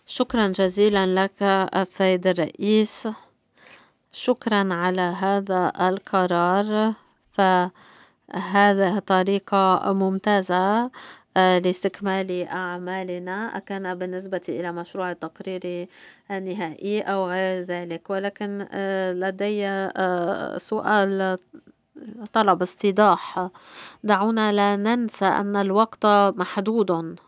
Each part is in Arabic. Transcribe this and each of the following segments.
شكرا جزيلا لك السيد الرئيس. شكرا على هذا القرار. فهذه طريقة ممتازة لاستكمال أعمالنا، كان بالنسبة إلى مشروع التقرير النهائي أو غير ذلك. ولكن لدي سؤال، طلب استيضاح. دعونا لا ننسى أن الوقت محدود،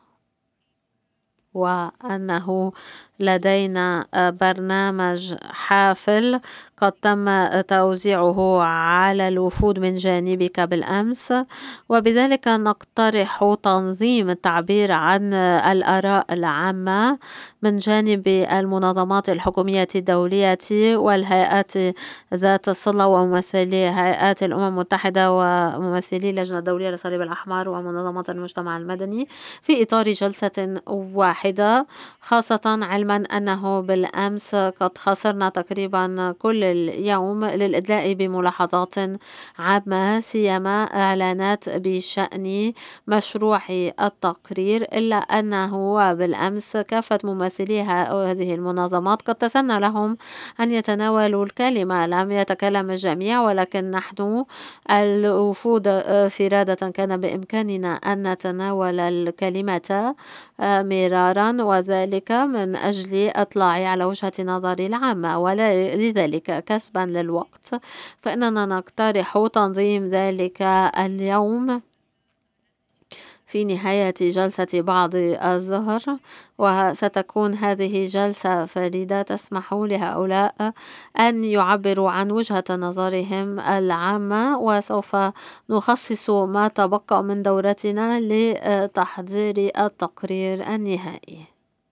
وأنه لدينا برنامج حافل قد تم توزيعه على الوفود من جانبك بالأمس، وبذلك نقترح تنظيم التعبير عن الآراء العامة من جانب المنظمات الحكومية الدولية والهيئات ذات الصلة وممثلي هيئات الأمم المتحدة وممثلي اللجنة الدولية للصليب الأحمر ومنظمات المجتمع المدني في إطار جلسة واحدة، خاصة علما أنه بالأمس قد خسرنا تقريبا كل اليوم للإدلاء بملاحظات عامة، سيما إعلانات بشأن مشروع التقرير، إلا أنه بالأمس كافة ممثلي هذه المنظمات قد تسنى لهم أن يتناولوا الكلمة. لم يتكلم الجميع، ولكن نحن الوفود فرادة كان بإمكاننا أن نتناول الكلمة مرارا، وذلك من أجل إطلاع على وجهة نظر العامة، ولذلك كسبا للوقت فإننا نقترح تنظيم ذلك اليوم في نهاية جلسة بعض الظهر. وستكون هذه جلسة فريدة تسمح لهؤلاء أن يعبروا عن وجهة نظرهم العامة، وسوف نخصص ما تبقى من دورتنا لتحضير التقرير النهائي.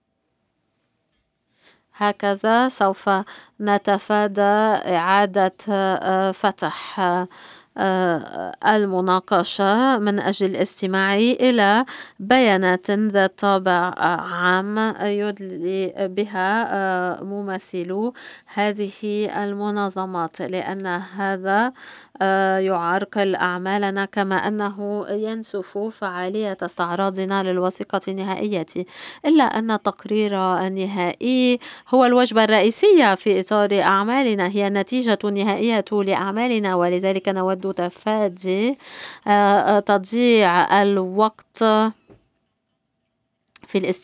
هكذا سوف نتفادى إعادة فتح المناقشة من أجل الاستماع إلى بيانات ذات طابع عام يدلي بها ممثلو هذه المنظمات، لأن هذا يعرقل أعمالنا كما أنه ينسف فعالية استعراضنا للوثيقة النهائية. إلا أن التقرير النهائي هو الوجبة الرئيسية في إطار أعمالنا، هي النتيجة النهائية لأعمالنا، ولذلك نود تفادي تضييع الوقت في